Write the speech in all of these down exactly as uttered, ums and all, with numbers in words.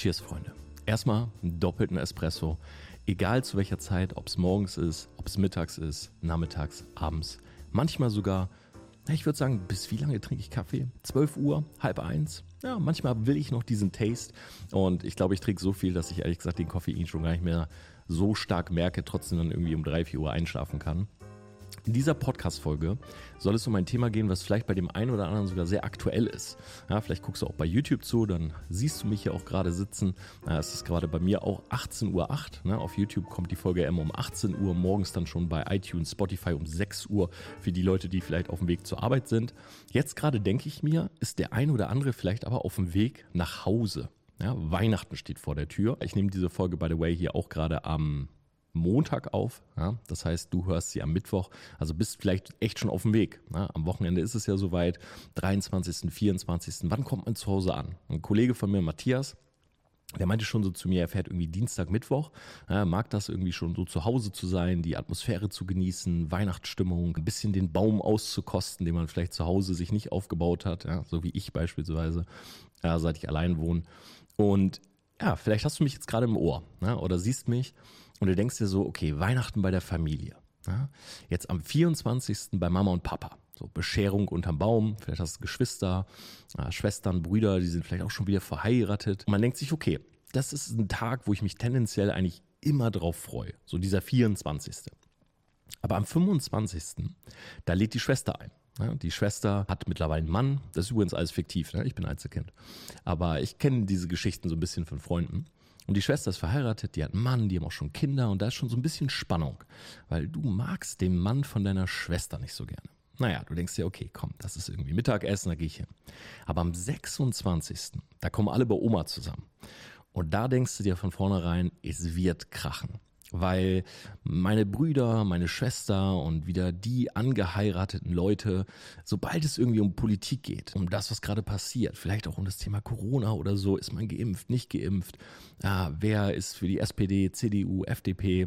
Cheers, Freunde. Erstmal einen doppelten Espresso. Egal zu welcher Zeit, ob es morgens ist, ob es mittags ist, nachmittags, abends. Manchmal sogar, ich würde sagen, bis wie lange trinke ich Kaffee? zwölf Uhr, halb eins? Ja, manchmal will ich noch diesen Taste. Und ich glaube, ich trinke so viel, dass ich ehrlich gesagt den Koffein schon gar nicht mehr so stark merke, trotzdem dann irgendwie um drei, vier Uhr einschlafen kann. In dieser Podcast-Folge soll es um ein Thema gehen, was vielleicht bei dem einen oder anderen sogar sehr aktuell ist. Ja, vielleicht guckst du auch bei YouTube zu, dann siehst du mich hier auch gerade sitzen. Ja, es ist gerade bei mir auch achtzehn Uhr acht. Ne? Auf YouTube kommt die Folge immer um achtzehn Uhr, morgens dann schon bei iTunes, Spotify um sechs Uhr für die Leute, die vielleicht auf dem Weg zur Arbeit sind. Jetzt gerade denke ich mir, ist der ein oder andere vielleicht aber auf dem Weg nach Hause. Ja, Weihnachten steht vor der Tür. Ich nehme diese Folge, by the way, hier auch gerade am Montag auf, ja, das heißt, du hörst sie am Mittwoch, also bist vielleicht echt schon auf dem Weg. Ja, am Wochenende ist es ja soweit, dreiundzwanzigsten, vierundzwanzigsten Wann kommt man zu Hause an? Ein Kollege von mir, Matthias, der meinte schon so zu mir, er fährt irgendwie Dienstag, Mittwoch, ja, mag das irgendwie schon so zu Hause zu sein, die Atmosphäre zu genießen, Weihnachtsstimmung, ein bisschen den Baum auszukosten, den man vielleicht zu Hause sich nicht aufgebaut hat, ja, so wie ich beispielsweise, ja, seit ich allein wohne. Und ja, vielleicht hast du mich jetzt gerade im Ohr, ja, oder siehst mich und du denkst dir so, okay, Weihnachten bei der Familie. Ja, jetzt am vierundzwanzigsten bei Mama und Papa. So Bescherung unterm Baum, vielleicht hast du Geschwister, äh, Schwestern, Brüder, die sind vielleicht auch schon wieder verheiratet. Und man denkt sich, okay, das ist ein Tag, wo ich mich tendenziell eigentlich immer drauf freue. So dieser vierundzwanzigste Aber am fünfundzwanzigsten da lädt die Schwester ein. Ja, die Schwester hat mittlerweile einen Mann. Das ist übrigens alles fiktiv, ne? Ich bin Einzelkind. Aber ich kenne diese Geschichten so ein bisschen von Freunden. Und die Schwester ist verheiratet, die hat einen Mann, die haben auch schon Kinder und da ist schon so ein bisschen Spannung, weil du magst den Mann von deiner Schwester nicht so gerne. Naja, du denkst dir, okay, komm, das ist irgendwie Mittagessen, da gehe ich hin. Aber am sechsundzwanzigsten da kommen alle bei Oma zusammen. Und da denkst du dir von vornherein, es wird krachen. Weil meine Brüder, meine Schwester und wieder die angeheirateten Leute, sobald es irgendwie um Politik geht, um das, was gerade passiert, vielleicht auch um das Thema Corona oder so, ist man geimpft, nicht geimpft, ja, wer ist für die S P D, C D U, F D P,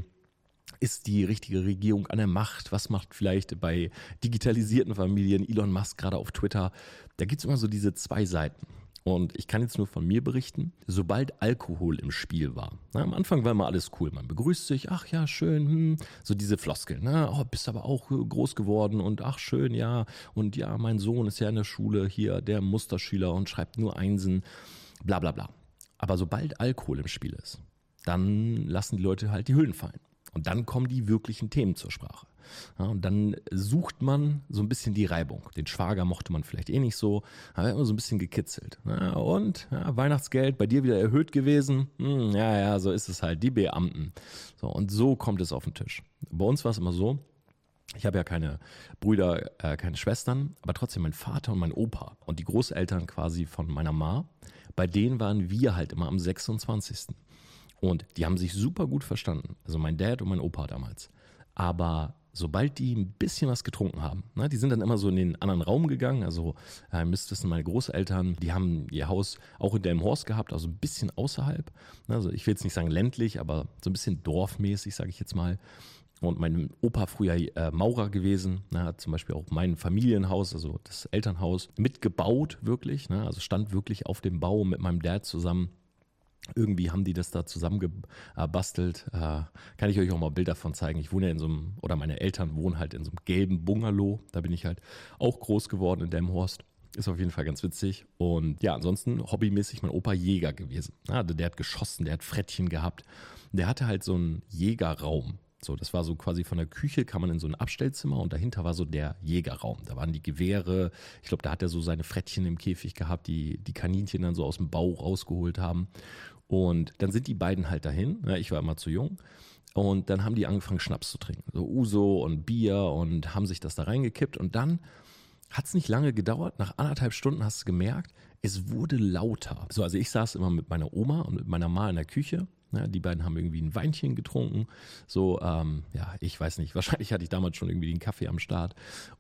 ist die richtige Regierung an der Macht, was macht vielleicht bei digitalisierten Familien Elon Musk gerade auf Twitter, da gibt's immer so diese zwei Seiten. Und ich kann jetzt nur von mir berichten, sobald Alkohol im Spiel war. Na, am Anfang war immer alles cool, man begrüßt sich, ach ja, schön, hm, so diese Floskeln, na, oh, bist aber auch groß geworden und ach schön, ja, und ja, mein Sohn ist ja in der Schule hier, der Musterschüler und schreibt nur Einsen, bla bla bla. Aber sobald Alkohol im Spiel ist, dann lassen die Leute halt die Hüllen fallen. Und dann kommen die wirklichen Themen zur Sprache. Ja, und dann sucht man so ein bisschen die Reibung. Den Schwager mochte man vielleicht eh nicht so, aber immer so ein bisschen gekitzelt. Ja, und ja, Weihnachtsgeld bei dir wieder erhöht gewesen. Hm, ja, ja, so ist es halt, die Beamten. So, und so kommt es auf den Tisch. Bei uns war es immer so, ich habe ja keine Brüder, äh, keine Schwestern, aber trotzdem mein Vater und mein Opa und die Großeltern quasi von meiner Ma, bei denen waren wir halt immer am sechsundzwanzigsten Und die haben sich super gut verstanden. Also mein Dad und mein Opa damals. Aber sobald die ein bisschen was getrunken haben, ne, die sind dann immer so in den anderen Raum gegangen. Also äh, ihr müsst wissen, meine Großeltern, die haben ihr Haus auch in Delmenhorst gehabt, also ein bisschen außerhalb. Also ich will jetzt nicht sagen ländlich, aber so ein bisschen dorfmäßig, sage ich jetzt mal. Und mein Opa früher äh, Maurer gewesen, ne, hat zum Beispiel auch mein Familienhaus, also das Elternhaus, mitgebaut wirklich. Ne, also stand wirklich auf dem Bau mit meinem Dad zusammen. Irgendwie haben die das da zusammengebastelt. Äh, kann ich euch auch mal Bilder von zeigen. Ich wohne ja in so einem, oder meine Eltern wohnen halt in so einem gelben Bungalow. Da bin ich halt auch groß geworden in Delmenhorst. Ist auf jeden Fall ganz witzig. Und ja, ansonsten hobbymäßig mein Opa Jäger gewesen. Ja, der hat geschossen, der hat Frettchen gehabt. Der hatte halt so einen Jägerraum. So, das war so quasi von der Küche kam man in so ein Abstellzimmer und dahinter war so der Jägerraum. Da waren die Gewehre. Ich glaube, da hat er so seine Frettchen im Käfig gehabt, die die Kaninchen dann so aus dem Bau rausgeholt haben. Und dann sind die beiden halt dahin. Ja, ich war immer zu jung. Und dann haben die angefangen, Schnaps zu trinken. So Uso und Bier und haben sich das da reingekippt. Und dann hat es nicht lange gedauert. Nach anderthalb Stunden hast du gemerkt, es wurde lauter. So, also ich saß immer mit meiner Oma und mit meiner Ma in der Küche. Ja, die beiden haben irgendwie ein Weinchen getrunken. So, ähm, ja, ich weiß nicht. Wahrscheinlich hatte ich damals schon irgendwie den Kaffee am Start.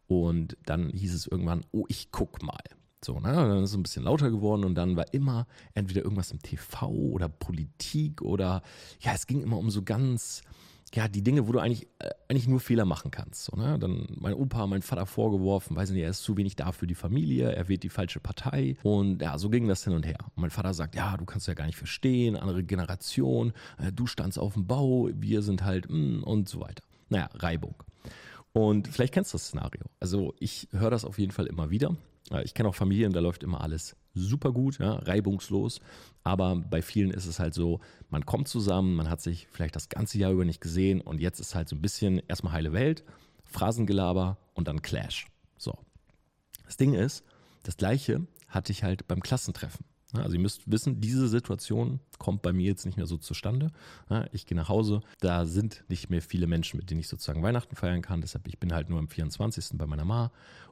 Und dann hieß es irgendwann, oh, ich guck mal. So, ne, dann ist es ein bisschen lauter geworden und dann war immer entweder irgendwas im T V oder Politik oder, ja, es ging immer um so ganz ja, die Dinge, wo du eigentlich, äh, eigentlich nur Fehler machen kannst. So, ne? Dann mein Opa, mein Vater vorgeworfen, weiß nicht, er ist zu wenig da für die Familie, er wählt die falsche Partei. Und ja, so ging das hin und her. Und mein Vater sagt, ja, du kannst ja gar nicht verstehen, andere Generation, äh, du standst auf dem Bau, wir sind halt mh, und so weiter. Naja, Reibung. Und vielleicht kennst du das Szenario. Also ich höre das auf jeden Fall immer wieder. Ich kenne auch Familien, da läuft immer alles super gut, ja, reibungslos. Aber bei vielen ist es halt so, man kommt zusammen, man hat sich vielleicht das ganze Jahr über nicht gesehen und jetzt ist halt so ein bisschen erstmal heile Welt, Phrasengelaber und dann Clash. So. Das Ding ist, das Gleiche hatte ich halt beim Klassentreffen. Also ihr müsst wissen, diese Situation kommt bei mir jetzt nicht mehr so zustande. Ich gehe nach Hause, da sind nicht mehr viele Menschen, mit denen ich sozusagen Weihnachten feiern kann. Deshalb, ich bin halt nur am vierundzwanzigsten bei meiner Ma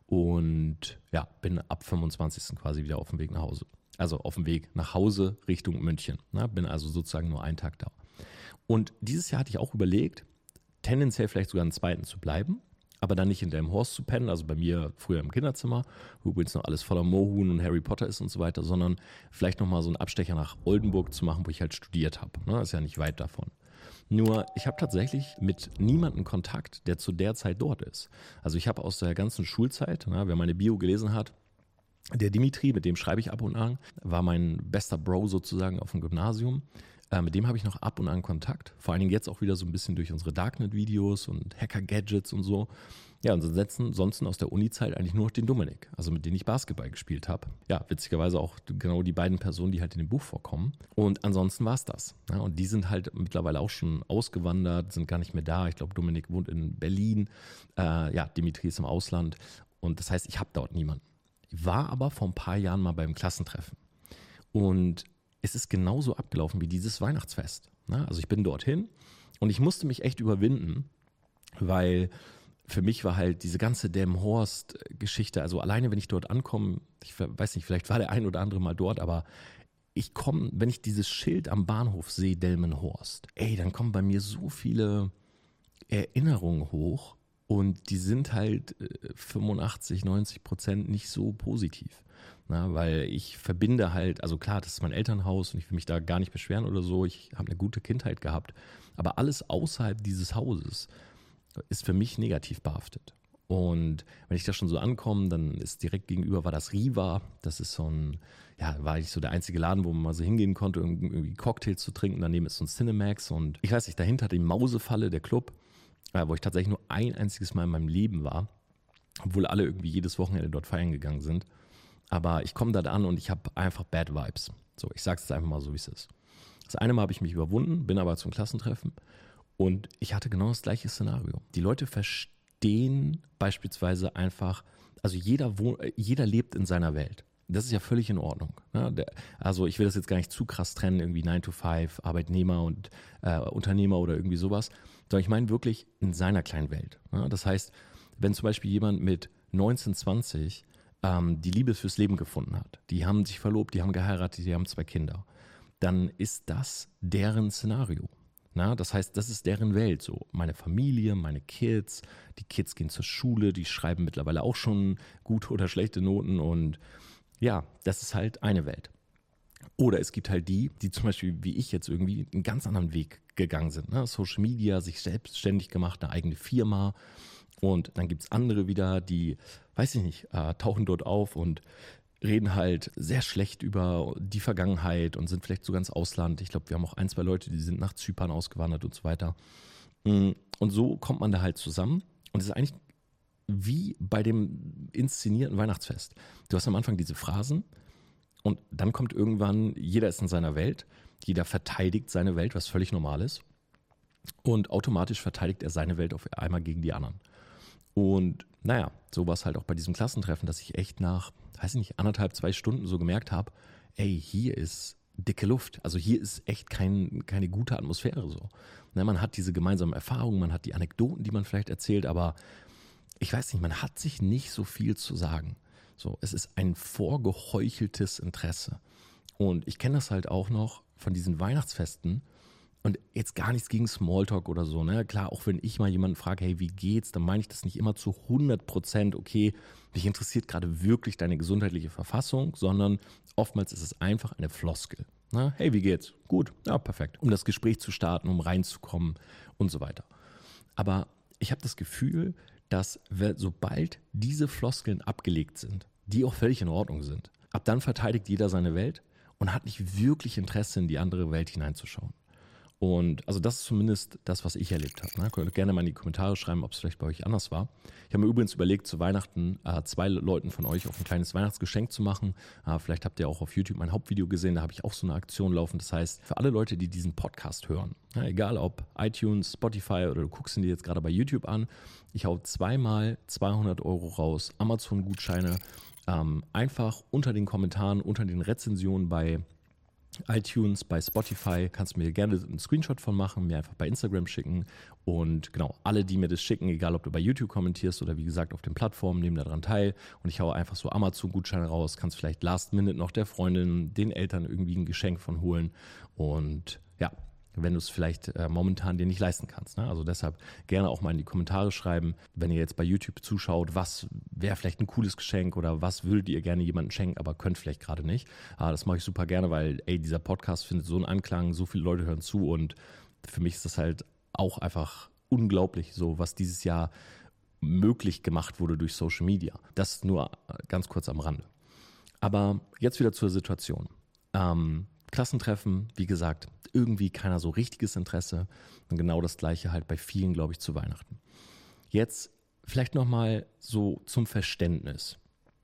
und ja, bin ab fünfundzwanzigsten quasi wieder auf dem Weg nach Hause. Also auf dem Weg nach Hause Richtung München. Bin also sozusagen nur einen Tag da. Und dieses Jahr hatte ich auch überlegt, tendenziell vielleicht sogar einen zweiten zu bleiben, aber dann nicht in Delmenhorst zu pennen, also bei mir früher im Kinderzimmer, wo übrigens noch alles voller Mohun und Harry Potter ist und so weiter, sondern vielleicht nochmal so einen Abstecher nach Oldenburg zu machen, wo ich halt studiert habe. Ne? Ist ja nicht weit davon. Nur, ich habe tatsächlich mit niemandem Kontakt, der zu der Zeit dort ist. Also ich habe aus der ganzen Schulzeit, ne, wer meine Bio gelesen hat, der Dimitri, mit dem schreibe ich ab und an, war mein bester Bro sozusagen auf dem Gymnasium. Äh, mit dem habe ich noch ab und an Kontakt. Vor allen Dingen jetzt auch wieder so ein bisschen durch unsere Darknet-Videos und Hacker-Gadgets und so. Ja, und ansonsten aus der Uni-Zeit eigentlich nur noch den Dominik, also mit dem ich Basketball gespielt habe. Ja, witzigerweise auch genau die beiden Personen, die halt in dem Buch vorkommen. Und ansonsten war es das. Ja, und die sind halt mittlerweile auch schon ausgewandert, sind gar nicht mehr da. Ich glaube, Dominik wohnt in Berlin. Äh, ja, Dimitri ist im Ausland. Und das heißt, ich habe dort niemanden. Ich war aber vor ein paar Jahren mal beim Klassentreffen. Und es ist genauso abgelaufen wie dieses Weihnachtsfest. Also ich bin dorthin und ich musste mich echt überwinden, weil für mich war halt diese ganze Delmenhorst-Geschichte, also alleine wenn ich dort ankomme, ich weiß nicht, vielleicht war der ein oder andere mal dort, aber ich komme, wenn ich dieses Schild am Bahnhof sehe, Delmenhorst, ey, dann kommen bei mir so viele Erinnerungen hoch und die sind halt fünfundachtzig, neunzig Prozent nicht so positiv. Na, weil ich verbinde halt, also klar, das ist mein Elternhaus und ich will mich da gar nicht beschweren oder so, ich habe eine gute Kindheit gehabt, aber alles außerhalb dieses Hauses ist für mich negativ behaftet. Und wenn ich da schon so ankomme, dann ist direkt gegenüber war das Riva, das ist so ein, ja, war eigentlich so der einzige Laden, wo man mal so hingehen konnte, irgendwie Cocktails zu trinken, daneben ist so ein Cinemax und ich weiß nicht, dahinter die Mausefalle, der Club, wo ich tatsächlich nur ein einziges Mal in meinem Leben war, obwohl alle irgendwie jedes Wochenende dort feiern gegangen sind. Aber ich komme da an und ich habe einfach Bad Vibes. So, ich sage es einfach mal so, wie es ist. Das eine Mal habe ich mich überwunden, bin aber zum Klassentreffen und ich hatte genau das gleiche Szenario. Die Leute verstehen beispielsweise einfach, also jeder, wohnt, jeder lebt in seiner Welt. Das ist ja völlig in Ordnung. Ne? Also ich will das jetzt gar nicht zu krass trennen, irgendwie nine to five, Arbeitnehmer und äh, Unternehmer oder irgendwie sowas, sondern ich meine wirklich in seiner kleinen Welt. Ne? Das heißt, wenn zum Beispiel jemand mit neunzehn, zwanzig die Liebe fürs Leben gefunden hat, die haben sich verlobt, die haben geheiratet, die haben zwei Kinder, dann ist das deren Szenario. Na, das heißt, das ist deren Welt. So, meine Familie, meine Kids, die Kids gehen zur Schule, die schreiben mittlerweile auch schon gute oder schlechte Noten und ja, das ist halt eine Welt. Oder es gibt halt die, die zum Beispiel wie ich jetzt irgendwie einen ganz anderen Weg gegangen sind. Ne? Social Media, sich selbstständig gemacht, eine eigene Firma. Und dann gibt es andere wieder, die, weiß ich nicht, äh, tauchen dort auf und reden halt sehr schlecht über die Vergangenheit und sind vielleicht sogar ins Ausland. Ich glaube, wir haben auch ein, zwei Leute, die sind nach Zypern ausgewandert und so weiter. Und so kommt man da halt zusammen. Und es ist eigentlich wie bei dem inszenierten Weihnachtsfest. Du hast am Anfang diese Phrasen und dann kommt irgendwann, jeder ist in seiner Welt, jeder verteidigt seine Welt, was völlig normal ist. Und automatisch verteidigt er seine Welt auf einmal gegen die anderen. Und naja, so war es halt auch bei diesem Klassentreffen, dass ich echt nach, weiß ich nicht, anderthalb, zwei Stunden so gemerkt habe, ey, hier ist dicke Luft. Also hier ist echt kein, keine gute Atmosphäre so. Ne, man hat diese gemeinsamen Erfahrungen, man hat die Anekdoten, die man vielleicht erzählt, aber ich weiß nicht, man hat sich nicht so viel zu sagen. So, es ist ein vorgeheucheltes Interesse. Und ich kenne das halt auch noch von diesen Weihnachtsfesten. Und jetzt gar nichts gegen Smalltalk oder so, ne? Klar, auch wenn ich mal jemanden frage, hey, wie geht's, dann meine ich das nicht immer zu hundert Prozent, okay, mich interessiert gerade wirklich deine gesundheitliche Verfassung, sondern oftmals ist es einfach eine Floskel. Na, hey, wie geht's? Gut, ja, perfekt. Um das Gespräch zu starten, um reinzukommen und so weiter. Aber ich habe das Gefühl, dass sobald diese Floskeln abgelegt sind, die auch völlig in Ordnung sind, ab dann verteidigt jeder seine Welt und hat nicht wirklich Interesse, in die andere Welt hineinzuschauen. Und also das ist zumindest das, was ich erlebt habe. Ne? Könnt ihr gerne mal in die Kommentare schreiben, ob es vielleicht bei euch anders war. Ich habe mir übrigens überlegt, zu Weihnachten äh, zwei Leuten von euch auch ein kleines Weihnachtsgeschenk zu machen. Äh, vielleicht habt ihr auch auf YouTube mein Hauptvideo gesehen, da habe ich auch so eine Aktion laufen. Das heißt, für alle Leute, die diesen Podcast hören, ja, egal ob iTunes, Spotify oder du guckst ihn dir jetzt gerade bei YouTube an, ich hau zweimal zweihundert Euro raus, Amazon-Gutscheine, ähm, einfach unter den Kommentaren, unter den Rezensionen bei iTunes, bei Spotify, kannst du mir gerne einen Screenshot von machen, mir einfach bei Instagram schicken und genau, alle, die mir das schicken, egal ob du bei YouTube kommentierst oder wie gesagt auf den Plattformen, nehmen daran teil und ich haue einfach so Amazon-Gutscheine raus, kannst vielleicht last minute noch der Freundin, den Eltern irgendwie ein Geschenk von holen und ja, wenn du es vielleicht äh, momentan dir nicht leisten kannst. Ne? Also deshalb gerne auch mal in die Kommentare schreiben, wenn ihr jetzt bei YouTube zuschaut, was wäre vielleicht ein cooles Geschenk oder was würdet ihr gerne jemandem schenken, aber könnt vielleicht gerade nicht. Äh, das mache ich super gerne, weil ey, dieser Podcast findet so einen Anklang, so viele Leute hören zu und für mich ist das halt auch einfach unglaublich, so was dieses Jahr möglich gemacht wurde durch Social Media. Das nur ganz kurz am Rande. Aber jetzt wieder zur Situation. Ähm, Klassentreffen, wie gesagt, irgendwie keiner so richtiges Interesse. Und genau das Gleiche halt bei vielen, glaube ich, zu Weihnachten. Jetzt vielleicht nochmal so zum Verständnis.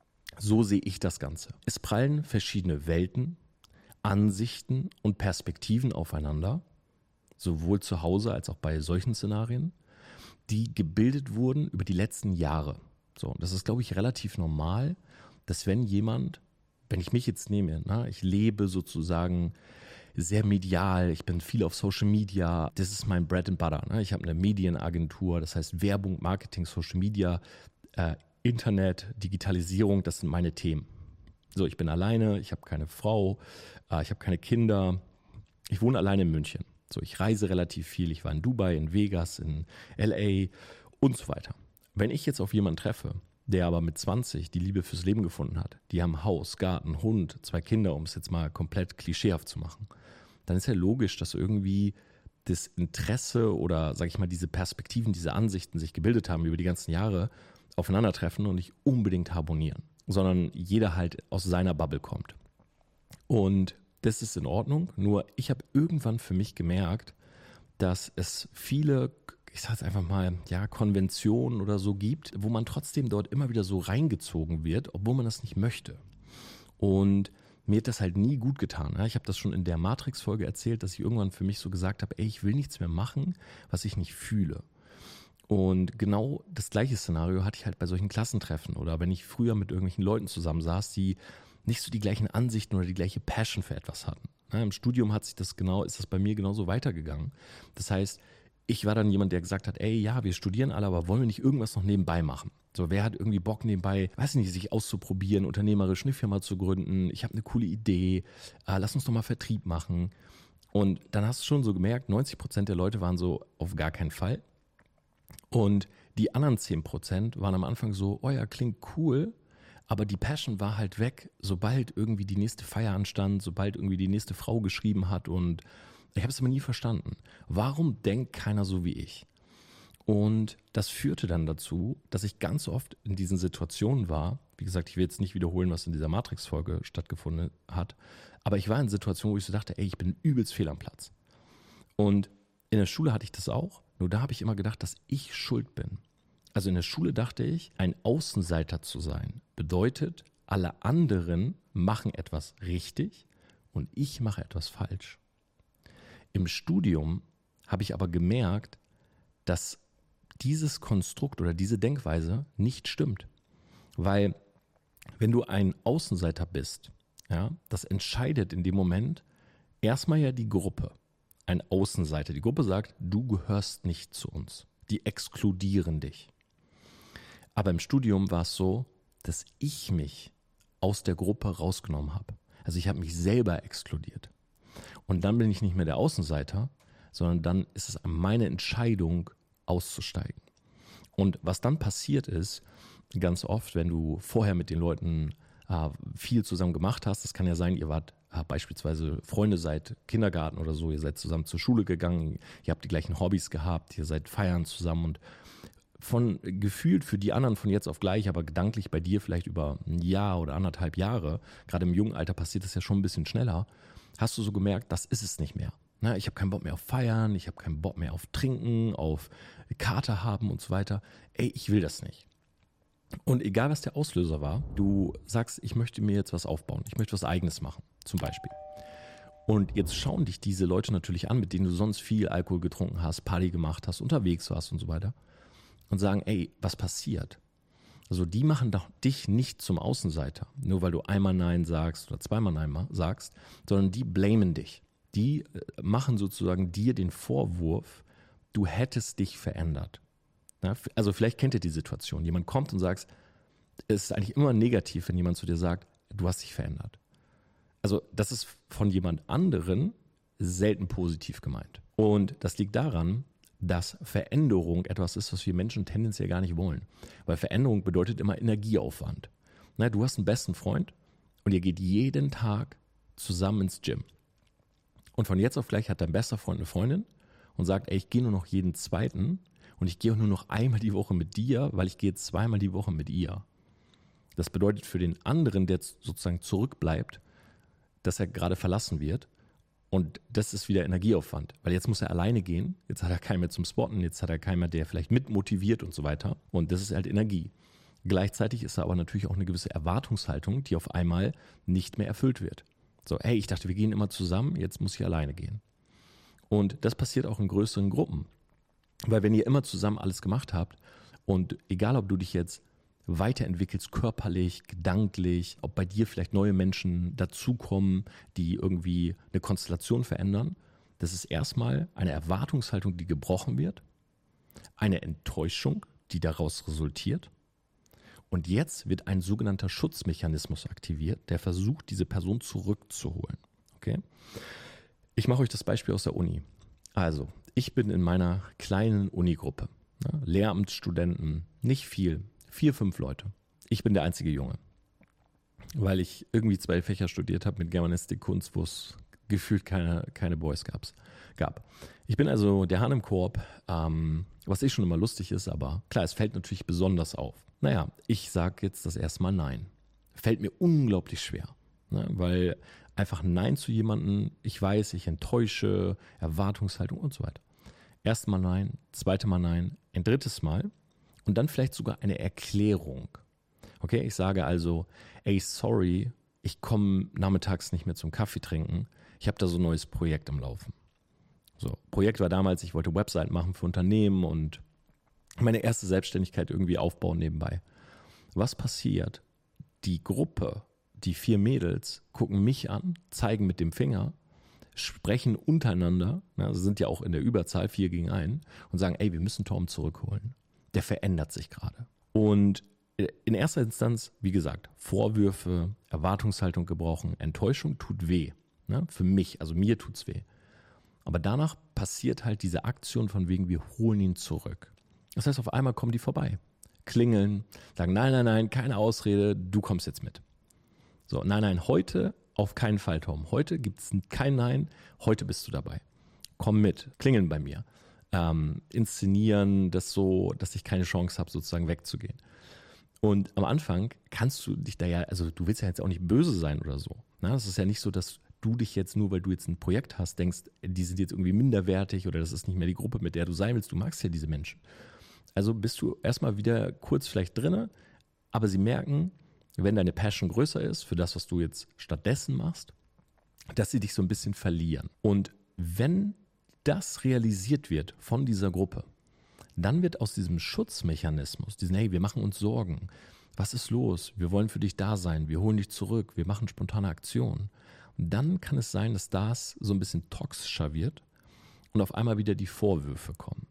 So sehe ich das Ganze. Es prallen verschiedene Welten, Ansichten und Perspektiven aufeinander, sowohl zu Hause als auch bei solchen Szenarien, die gebildet wurden über die letzten Jahre. So, das ist, glaube ich, relativ normal, dass wenn jemand, wenn ich mich jetzt nehme, na, ich lebe sozusagen sehr medial, ich bin viel auf Social Media, das ist mein Bread and Butter. Ne? Ich habe eine Medienagentur, das heißt Werbung, Marketing, Social Media, äh, Internet, Digitalisierung, das sind meine Themen. So, ich bin alleine, ich habe keine Frau, äh, ich habe keine Kinder, ich wohne alleine in München. So, ich reise relativ viel, ich war in Dubai, in Vegas, in L A und so weiter. Wenn ich jetzt auf jemanden treffe, der aber mit zwanzig die Liebe fürs Leben gefunden hat, die haben Haus, Garten, Hund, zwei Kinder, um es jetzt mal komplett klischeehaft zu machen, dann ist ja logisch, dass irgendwie das Interesse oder, sage ich mal, diese Perspektiven, diese Ansichten sich gebildet haben über die ganzen Jahre, aufeinandertreffen und nicht unbedingt harmonieren, sondern jeder halt aus seiner Bubble kommt. Und das ist in Ordnung, nur ich habe irgendwann für mich gemerkt, dass es viele, ich sage es einfach mal, ja, Konventionen oder so gibt, wo man trotzdem dort immer wieder so reingezogen wird, obwohl man das nicht möchte. Und mir hat das halt nie gut getan. Ich habe das schon in der Matrix-Folge erzählt, dass ich irgendwann für mich so gesagt habe, ey, ich will nichts mehr machen, was ich nicht fühle. Und genau das gleiche Szenario hatte ich halt bei solchen Klassentreffen oder wenn ich früher mit irgendwelchen Leuten zusammensaß, die nicht so die gleichen Ansichten oder die gleiche Passion für etwas hatten. Im Studium hat sich das genau, ist das bei mir genauso weitergegangen. Das heißt, ich war dann jemand, der gesagt hat, ey, ja, wir studieren alle, aber wollen wir nicht irgendwas noch nebenbei machen? So, wer hat irgendwie Bock nebenbei, weiß nicht, sich auszuprobieren, unternehmerisch eine Firma zu gründen? Ich habe eine coole Idee, äh, lass uns doch mal Vertrieb machen. Und dann hast du schon so gemerkt, neunzig Prozent der Leute waren so auf gar keinen Fall. Und die anderen zehn Prozent waren am Anfang so, oh ja, klingt cool, aber die Passion war halt weg, sobald irgendwie die nächste Feier anstand, sobald irgendwie die nächste Frau geschrieben hat und ich habe es aber nie verstanden. Warum denkt keiner so wie ich? Und das führte dann dazu, dass ich ganz oft in diesen Situationen war, wie gesagt, ich will jetzt nicht wiederholen, was in dieser Matrix-Folge stattgefunden hat, aber ich war in Situationen, wo ich so dachte, ey, ich bin übelst fehl am Platz. Und in der Schule hatte ich das auch, nur da habe ich immer gedacht, dass ich schuld bin. Also in der Schule dachte ich, ein Außenseiter zu sein bedeutet, alle anderen machen etwas richtig und ich mache etwas falsch. Im Studium habe ich aber gemerkt, dass dieses Konstrukt oder diese Denkweise nicht stimmt. Weil wenn du ein Außenseiter bist, ja, das entscheidet in dem Moment erstmal ja die Gruppe. Ein Außenseiter. Die Gruppe sagt, du gehörst nicht zu uns. Die exkludieren dich. Aber im Studium war es so, dass ich mich aus der Gruppe rausgenommen habe. Also ich habe mich selber exkludiert. Und dann bin ich nicht mehr der Außenseiter, sondern dann ist es meine Entscheidung, auszusteigen. Und was dann passiert ist, ganz oft, wenn du vorher mit den Leuten äh, viel zusammen gemacht hast. Das kann ja sein, ihr wart äh, beispielsweise Freunde seit Kindergarten oder so, ihr seid zusammen zur Schule gegangen, ihr habt die gleichen Hobbys gehabt, ihr seid feiern zusammen und von gefühlt für die anderen von jetzt auf gleich, aber gedanklich bei dir vielleicht über ein Jahr oder anderthalb Jahre, gerade im jungen Alter passiert das ja schon ein bisschen schneller, hast du so gemerkt, das ist es nicht mehr. Na, ich habe keinen Bock mehr auf Feiern, ich habe keinen Bock mehr auf Trinken, auf Kater haben und so weiter. Ey, ich will das nicht. Und egal, was der Auslöser war, du sagst, ich möchte mir jetzt was aufbauen, ich möchte was Eigenes machen, zum Beispiel. Und jetzt schauen dich diese Leute natürlich an, mit denen du sonst viel Alkohol getrunken hast, Party gemacht hast, unterwegs warst und so weiter. Und sagen, ey, was passiert? Also die machen doch dich nicht zum Außenseiter, nur weil du einmal Nein sagst oder zweimal Nein sagst, sondern die blamen dich. Die machen sozusagen dir den Vorwurf, du hättest dich verändert. Ja, also vielleicht kennt ihr die Situation. Jemand kommt und sagt, es ist eigentlich immer negativ, wenn jemand zu dir sagt, du hast dich verändert. Also das ist von jemand anderen selten positiv gemeint. Und das liegt daran, dass Veränderung etwas ist, was wir Menschen tendenziell gar nicht wollen. Weil Veränderung bedeutet immer Energieaufwand. Na, du hast einen besten Freund und ihr geht jeden Tag zusammen ins Gym. Und von jetzt auf gleich hat dein bester Freund eine Freundin und sagt, ey, ich gehe nur noch jeden zweiten und ich gehe auch nur noch einmal die Woche mit dir, weil ich gehe zweimal die Woche mit ihr. Das bedeutet für den anderen, der sozusagen zurückbleibt, dass er gerade verlassen wird. Und das ist wieder Energieaufwand, weil jetzt muss er alleine gehen, jetzt hat er keinen mehr zum Spotten, jetzt hat er keinen mehr, der vielleicht mitmotiviert und so weiter. Und das ist halt Energie. Gleichzeitig ist da aber natürlich auch eine gewisse Erwartungshaltung, die auf einmal nicht mehr erfüllt wird. So, hey, ich dachte, wir gehen immer zusammen, jetzt muss ich alleine gehen. Und das passiert auch in größeren Gruppen. Weil wenn ihr immer zusammen alles gemacht habt und egal, ob du dich jetzt weiterentwickelst, körperlich, gedanklich, ob bei dir vielleicht neue Menschen dazukommen, die irgendwie eine Konstellation verändern. Das ist erstmal eine Erwartungshaltung, die gebrochen wird, eine Enttäuschung, die daraus resultiert. Und jetzt wird ein sogenannter Schutzmechanismus aktiviert, der versucht, diese Person zurückzuholen. Okay? Ich mache euch das Beispiel aus der Uni. Also, ich bin in meiner kleinen Unigruppe. Ne? Lehramtsstudenten, nicht viel. Vier, fünf Leute. Ich bin der einzige Junge, weil ich irgendwie zwei Fächer studiert habe mit Germanistik, Kunst, wo es gefühlt keine, keine Boys gab's, gab. Ich bin also der Hahn im Korb, ähm, was eh schon immer lustig ist, aber klar, es fällt natürlich besonders auf. Naja, ich sage jetzt das erste Mal Nein. Fällt mir unglaublich schwer, ne? Weil einfach Nein zu jemandem, ich weiß, ich enttäusche, Erwartungshaltung und so weiter. Erstmal Nein, zweite Mal Nein, ein drittes Mal. Und dann vielleicht sogar eine Erklärung. Okay, ich sage also, ey, sorry, ich komme nachmittags nicht mehr zum Kaffee trinken. Ich habe da so ein neues Projekt am Laufen. So, Projekt war damals, ich wollte Webseiten machen für Unternehmen und meine erste Selbstständigkeit irgendwie aufbauen nebenbei. Was passiert? Die Gruppe, die vier Mädels, gucken mich an, zeigen mit dem Finger, sprechen untereinander, also sind ja auch in der Überzahl, vier gegen einen, und sagen, ey, wir müssen Tom zurückholen. Der verändert sich gerade. Und in erster Instanz, wie gesagt, Vorwürfe, Erwartungshaltung gebrochen, Enttäuschung tut weh. Ne? Für mich, also mir tut's weh. Aber danach passiert halt diese Aktion von wegen, wir holen ihn zurück. Das heißt, auf einmal kommen die vorbei, klingeln, sagen, nein, nein, nein, keine Ausrede, du kommst jetzt mit. So, nein, nein, heute auf keinen Fall, Tom. Heute gibt's kein Nein, heute bist du dabei. Komm mit, klingeln bei mir. Ähm, inszenieren das so, dass ich keine Chance habe, sozusagen wegzugehen. Und am Anfang kannst du dich da ja, also du willst ja jetzt auch nicht böse sein oder so. Na, das ist ja nicht so, dass du dich jetzt nur, weil du jetzt ein Projekt hast, denkst, die sind jetzt irgendwie minderwertig oder das ist nicht mehr die Gruppe, mit der du sein willst. Du magst ja diese Menschen. Also bist du erstmal wieder kurz vielleicht drinne, aber sie merken, wenn deine Passion größer ist für das, was du jetzt stattdessen machst, dass sie dich so ein bisschen verlieren. Und wenn das realisiert wird von dieser Gruppe, dann wird aus diesem Schutzmechanismus, diesen, hey, wir machen uns Sorgen, was ist los, wir wollen für dich da sein, wir holen dich zurück, wir machen spontane Aktionen. Und dann kann es sein, dass das so ein bisschen toxischer wird und auf einmal wieder die Vorwürfe kommen.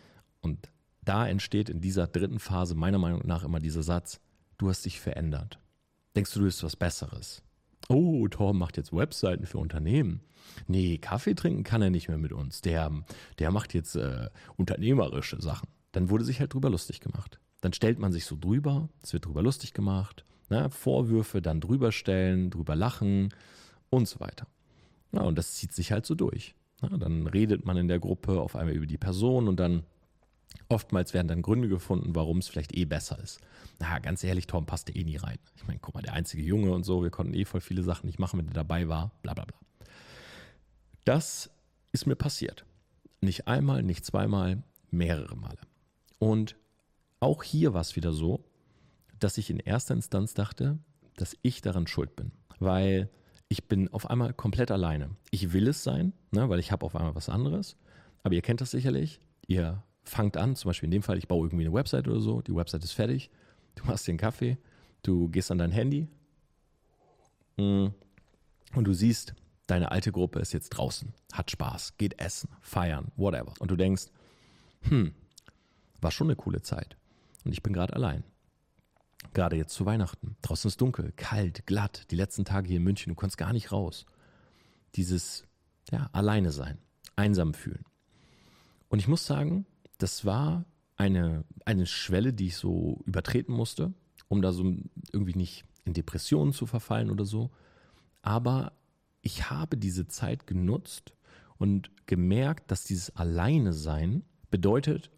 Und da entsteht in dieser dritten Phase meiner Meinung nach immer dieser Satz, du hast dich verändert. Denkst du, du bist was Besseres? Oh, Torben macht jetzt Webseiten für Unternehmen. Nee, Kaffee trinken kann er nicht mehr mit uns. Der, der macht jetzt äh, unternehmerische Sachen. Dann wurde sich halt drüber lustig gemacht. Dann stellt man sich so drüber, es wird drüber lustig gemacht, Na, Vorwürfe dann drüber stellen, drüber lachen und so weiter. Ja, und das zieht sich halt so durch. Na, dann redet man in der Gruppe auf einmal über die Person und dann oftmals werden dann Gründe gefunden, warum es vielleicht eh besser ist. Na, ganz ehrlich, Tom passte eh nie rein. Ich meine, guck mal, der einzige Junge und so, wir konnten eh voll viele Sachen nicht machen, wenn er dabei war, bla bla bla. Das ist mir passiert. Nicht einmal, nicht zweimal, mehrere Male. Und auch hier war es wieder so, dass ich in erster Instanz dachte, dass ich daran schuld bin. Weil ich bin auf einmal komplett alleine. Ich will es sein, ne, weil ich habe auf einmal was anderes. Aber ihr kennt das sicherlich. Ihr fangt an, zum Beispiel in dem Fall, ich baue irgendwie eine Website oder so. Die Website ist fertig. Du machst dir einen Kaffee. Du gehst an dein Handy. Und du siehst, deine alte Gruppe ist jetzt draußen. Hat Spaß, geht essen, feiern, whatever. Und du denkst, hm, war schon eine coole Zeit. Und ich bin gerade allein. Gerade jetzt zu Weihnachten. Draußen ist dunkel, kalt, glatt. Die letzten Tage hier in München, du konntest gar nicht raus. Dieses, ja, alleine sein, einsam fühlen. Und ich muss sagen, das war eine, eine Schwelle, die ich so übertreten musste, um da so irgendwie nicht in Depressionen zu verfallen oder so. Aber ich habe diese Zeit genutzt und gemerkt, dass dieses Alleine-Sein bedeutet,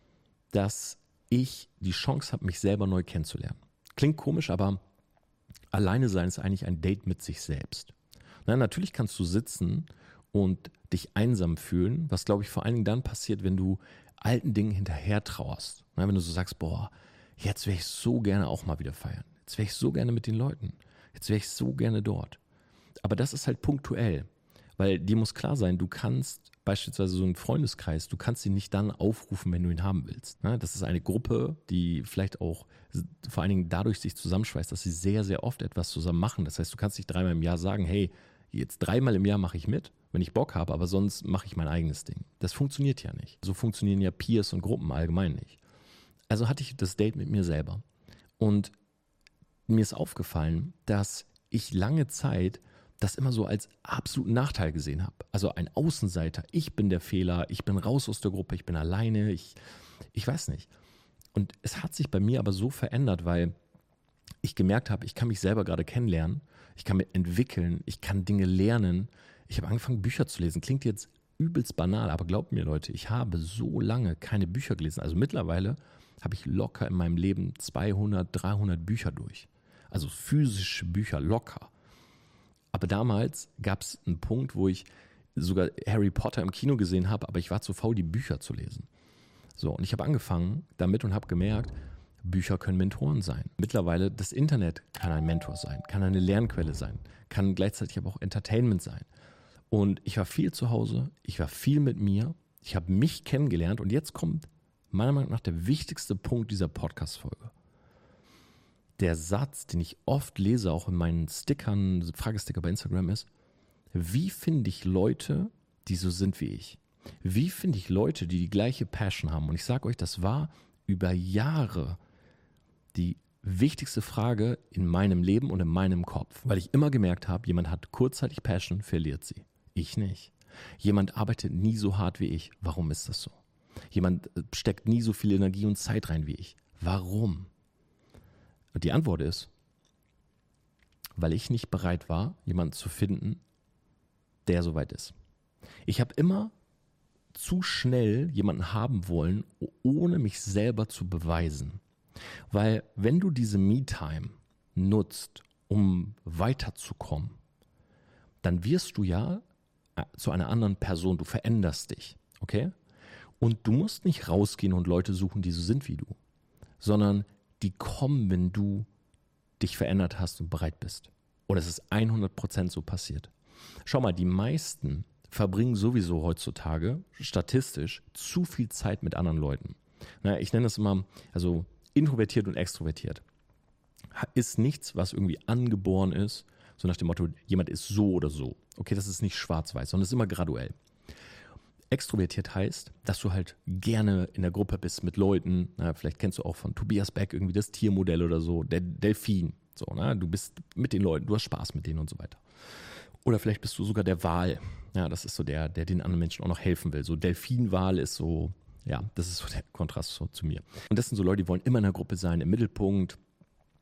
dass ich die Chance habe, mich selber neu kennenzulernen. Klingt komisch, aber alleine sein ist eigentlich ein Date mit sich selbst. Na, natürlich kannst du sitzen und dich einsam fühlen, was, glaube ich, vor allen Dingen dann passiert, wenn du alten Dingen hinterher trauerst. Na, wenn du so sagst, boah, jetzt wäre ich so gerne auch mal wieder feiern. Jetzt wäre ich so gerne mit den Leuten. Jetzt wäre ich so gerne dort. Aber das ist halt punktuell, weil dir muss klar sein, du kannst beispielsweise so einen Freundeskreis, du kannst ihn nicht dann aufrufen, wenn du ihn haben willst. Das ist eine Gruppe, die vielleicht auch vor allen Dingen dadurch sich zusammenschweißt, dass sie sehr, sehr oft etwas zusammen machen. Das heißt, du kannst nicht dreimal im Jahr sagen, hey, jetzt dreimal im Jahr mache ich mit, wenn ich Bock habe, aber sonst mache ich mein eigenes Ding. Das funktioniert ja nicht. So funktionieren ja Peers und Gruppen allgemein nicht. Also hatte ich das Date mit mir selber. Und mir ist aufgefallen, dass ich lange Zeit das immer so als absoluten Nachteil gesehen habe. Also ein Außenseiter, ich bin der Fehler, ich bin raus aus der Gruppe, ich bin alleine, ich, ich weiß nicht. Und es hat sich bei mir aber so verändert, weil ich gemerkt habe, ich kann mich selber gerade kennenlernen, ich kann mich entwickeln, ich kann Dinge lernen. Ich habe angefangen, Bücher zu lesen. Klingt jetzt übelst banal, aber glaubt mir, Leute, ich habe so lange keine Bücher gelesen. Also mittlerweile habe ich locker in meinem Leben zweihundert, dreihundert Bücher durch. Also physische Bücher, locker. Aber damals gab es einen Punkt, wo ich sogar Harry Potter im Kino gesehen habe, aber ich war zu faul, die Bücher zu lesen. So, und ich habe angefangen damit und habe gemerkt, Bücher können Mentoren sein. Mittlerweile, das Internet kann ein Mentor sein, kann eine Lernquelle sein, kann gleichzeitig aber auch Entertainment sein. Und ich war viel zu Hause, ich war viel mit mir, ich habe mich kennengelernt und jetzt kommt meiner Meinung nach der wichtigste Punkt dieser Podcast-Folge. Der Satz, den ich oft lese, auch in meinen Stickern, Fragesticker bei Instagram ist, wie finde ich Leute, die so sind wie ich? Wie finde ich Leute, die die gleiche Passion haben? Und ich sage euch, das war über Jahre die wichtigste Frage in meinem Leben und in meinem Kopf. Weil ich immer gemerkt habe, jemand hat kurzzeitig Passion, verliert sie. Ich nicht. Jemand arbeitet nie so hart wie ich. Warum ist das so? Jemand steckt nie so viel Energie und Zeit rein wie ich. Warum? Und die Antwort ist, weil ich nicht bereit war, jemanden zu finden, der so weit ist. Ich habe immer zu schnell jemanden haben wollen, ohne mich selber zu beweisen. Weil wenn du diese Me-Time nutzt, um weiterzukommen, dann wirst du ja zu einer anderen Person, du veränderst dich, okay? Und du musst nicht rausgehen und Leute suchen, die so sind wie du, sondern die kommen, wenn du dich verändert hast und bereit bist. Und es ist hundert Prozent so passiert. Schau mal, die meisten verbringen sowieso heutzutage statistisch zu viel Zeit mit anderen Leuten. Na, ich nenne das immer, also introvertiert und extrovertiert. Ist nichts, was irgendwie angeboren ist, so nach dem Motto, jemand ist so oder so. Okay, das ist nicht schwarz-weiß, sondern es ist immer graduell. Extrovertiert heißt, dass du halt gerne in der Gruppe bist mit Leuten. Na, vielleicht kennst du auch von Tobias Beck irgendwie das Tiermodell oder so, der Delfin. So, na, du bist mit den Leuten, du hast Spaß mit denen und so weiter. Oder vielleicht bist du sogar der Wal. Ja, das ist so der, der den anderen Menschen auch noch helfen will. So Delfinwal ist so, ja, das ist so der Kontrast so zu mir. Und das sind so Leute, die wollen immer in der Gruppe sein, im Mittelpunkt.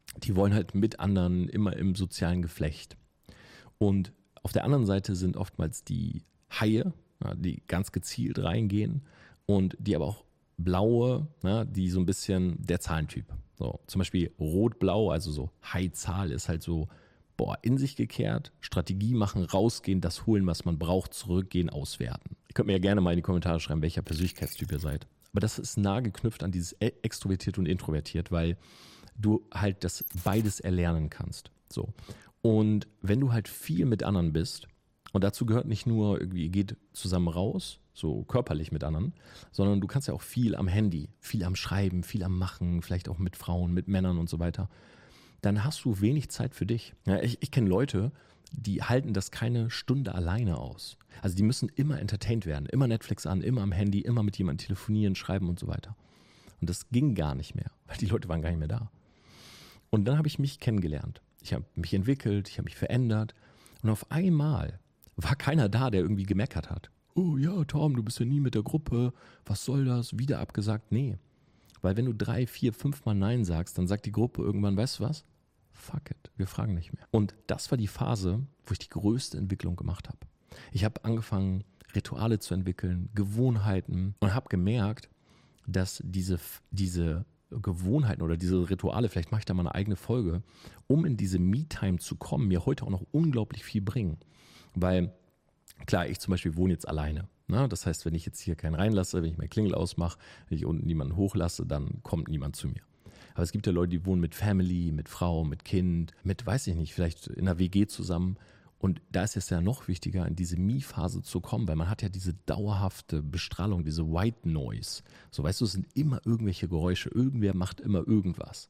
die wollen halt mit anderen immer im sozialen Geflecht. Und auf der anderen Seite sind oftmals die Haie, ja, die ganz gezielt reingehen und die aber auch blaue, ja, die so ein bisschen der Zahlentyp. So, zum Beispiel rot-blau, also so Hai-Zahl ist halt so, boah, in sich gekehrt, Strategie machen, rausgehen, das holen, was man braucht, zurückgehen, auswerten. Ihr könnt mir ja gerne mal in die Kommentare schreiben, welcher Persönlichkeitstyp ihr seid. Aber das ist nah geknüpft an dieses extrovertiert und introvertiert, weil du halt das beides erlernen kannst. So. Und wenn du halt viel mit anderen bist, und dazu gehört nicht nur irgendwie, ihr geht zusammen raus, so körperlich mit anderen, sondern du kannst ja auch viel am Handy, viel am Schreiben, viel am Machen, vielleicht auch mit Frauen, mit Männern und so weiter, dann hast du wenig Zeit für dich. Ja, ich ich kenne Leute, die halten das keine Stunde alleine aus. Also die müssen immer entertained werden, immer Netflix an, immer am Handy, immer mit jemandem telefonieren, schreiben und so weiter. Und das ging gar nicht mehr, weil die Leute waren gar nicht mehr da. Und dann habe ich mich kennengelernt. Ich habe mich entwickelt, ich habe mich verändert. Und auf einmal war keiner da, der irgendwie gemeckert hat. Oh ja, Tom, du bist ja nie mit der Gruppe. Was soll das? Wieder abgesagt? Nee. Weil wenn du drei, vier, fünf Mal Nein sagst, dann sagt die Gruppe irgendwann, weißt du was? Fuck it, wir fragen nicht mehr. Und das war die Phase, wo ich die größte Entwicklung gemacht habe. Ich habe angefangen, Rituale zu entwickeln, Gewohnheiten und habe gemerkt, dass diese, diese Gewohnheiten oder diese Rituale, vielleicht mache ich da mal eine eigene Folge, um in diese Me-Time zu kommen, mir heute auch noch unglaublich viel bringen. Weil, klar, ich zum Beispiel wohne jetzt alleine. Ne? Das heißt, wenn ich jetzt hier keinen reinlasse, wenn ich mein Klingel ausmache, wenn ich unten niemanden hochlasse, dann kommt niemand zu mir. Aber es gibt ja Leute, die wohnen mit Family, mit Frau, mit Kind, mit, weiß ich nicht, vielleicht in einer W G zusammen. Und da ist es ja noch wichtiger, in diese Me-Phase zu kommen, weil man hat ja diese dauerhafte Bestrahlung, diese White Noise. So, weißt du, es sind immer irgendwelche Geräusche, irgendwer macht immer irgendwas.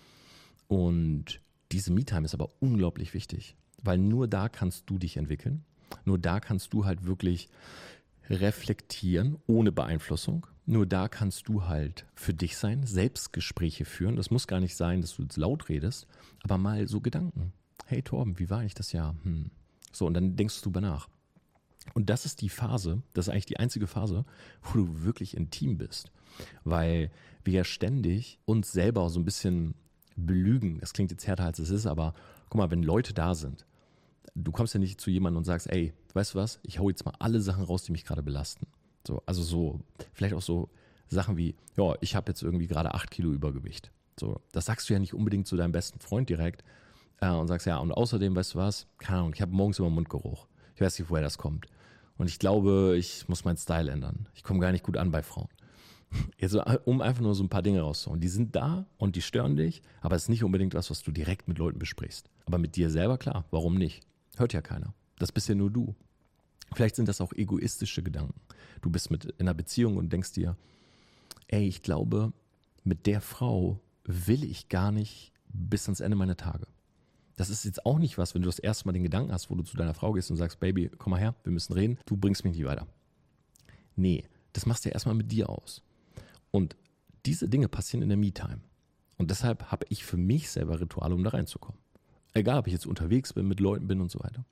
Und diese Me-Time ist aber unglaublich wichtig, weil nur da kannst du dich entwickeln. Nur da kannst du halt wirklich reflektieren, ohne Beeinflussung. Nur da kannst du halt für dich sein, Selbstgespräche führen. Das muss gar nicht sein, dass du jetzt laut redest, aber mal so Gedanken. Hey Torben, wie war ich das Jahr? Hm. So, und dann denkst du drüber nach. Und das ist die Phase, das ist eigentlich die einzige Phase, wo du wirklich intim bist. Weil wir ja ständig uns selber so ein bisschen belügen. Das klingt jetzt härter, als es ist, aber guck mal, wenn Leute da sind, du kommst ja nicht zu jemandem und sagst, ey, weißt du was, ich hau jetzt mal alle Sachen raus, die mich gerade belasten. So, also so, vielleicht auch so Sachen wie, ja, ich habe jetzt irgendwie gerade acht Kilo Übergewicht. So, das sagst du ja nicht unbedingt zu deinem besten Freund direkt äh, und sagst, ja, und außerdem, weißt du was, keine Ahnung, ich habe morgens immer Mundgeruch. Ich weiß nicht, woher das kommt. Und ich glaube, ich muss meinen Style ändern. Ich komme gar nicht gut an bei Frauen. Also, um einfach nur so ein paar Dinge rauszuholen. Die sind da und die stören dich, aber es ist nicht unbedingt was, was du direkt mit Leuten besprichst. Aber mit dir selber, klar, warum nicht? Hört ja keiner. Das bist ja nur du. Vielleicht sind das auch egoistische Gedanken. Du bist mit in einer Beziehung und denkst dir, ey, ich glaube, mit der Frau will ich gar nicht bis ans Ende meiner Tage. Das ist jetzt auch nicht was, wenn du das erste Mal den Gedanken hast, wo du zu deiner Frau gehst und sagst, Baby, komm mal her, wir müssen reden, du bringst mich nicht weiter. Nee, das machst du ja erstmal mit dir aus. Und diese Dinge passieren in der Me-Time. Und deshalb habe ich für mich selber Rituale, um da reinzukommen. Egal, ob ich jetzt unterwegs bin, mit Leuten bin und so weiter.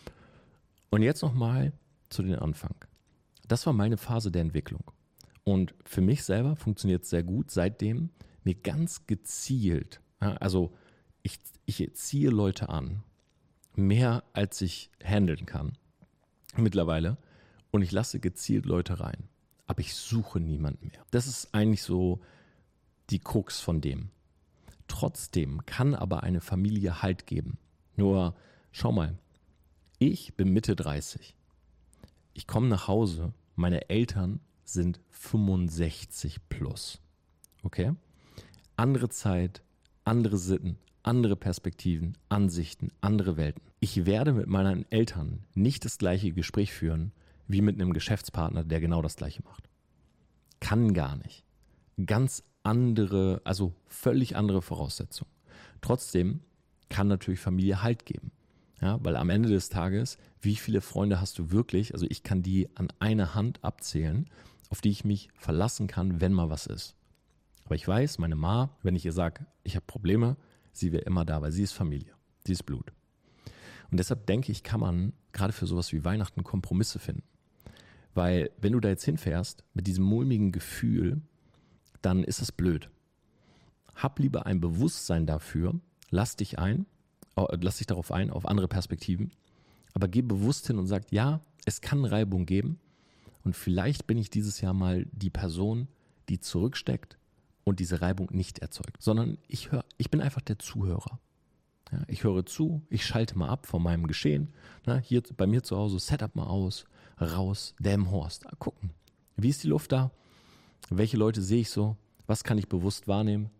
Und jetzt nochmal zu den Anfang. Das war meine Phase der Entwicklung. Und für mich selber funktioniert es sehr gut, seitdem mir ganz gezielt, ja, also ich, ich ziehe Leute an, mehr als ich handeln kann mittlerweile, und ich lasse gezielt Leute rein. Aber ich suche niemanden mehr. Das ist eigentlich so die Krux von dem. Trotzdem kann aber eine Familie Halt geben. Nur, schau mal, ich bin Mitte dreißig. Ich komme nach Hause, meine Eltern sind fünfundsechzig plus. Okay? Andere Zeit, andere Sitten, andere Perspektiven, Ansichten, andere Welten. Ich werde mit meinen Eltern nicht das gleiche Gespräch führen, wie mit einem Geschäftspartner, der genau das Gleiche macht. Kann gar nicht. Ganz andere, also völlig andere Voraussetzungen. Trotzdem kann natürlich Familie Halt geben. Ja, weil am Ende des Tages, wie viele Freunde hast du wirklich? Also ich kann die an einer Hand abzählen, auf die ich mich verlassen kann, wenn mal was ist. Aber ich weiß, meine Ma, wenn ich ihr sage, ich habe Probleme, sie wäre immer da, weil sie ist Familie, sie ist Blut. Und deshalb denke ich, kann man gerade für sowas wie Weihnachten Kompromisse finden. Weil wenn du da jetzt hinfährst mit diesem mulmigen Gefühl, dann ist es blöd. Hab lieber ein Bewusstsein dafür, lass dich ein, äh, lass dich darauf ein, auf andere Perspektiven, aber geh bewusst hin und sag, ja, es kann Reibung geben und vielleicht bin ich dieses Jahr mal die Person, die zurücksteckt und diese Reibung nicht erzeugt, sondern ich höre, ich bin einfach der Zuhörer. Ja, ich höre zu, ich schalte mal ab von meinem Geschehen. Na, hier bei mir zu Hause, Setup mal aus, raus, Delmenhorst, gucken. Wie ist die Luft da? Welche Leute sehe ich so? Was kann ich bewusst wahrnehmen?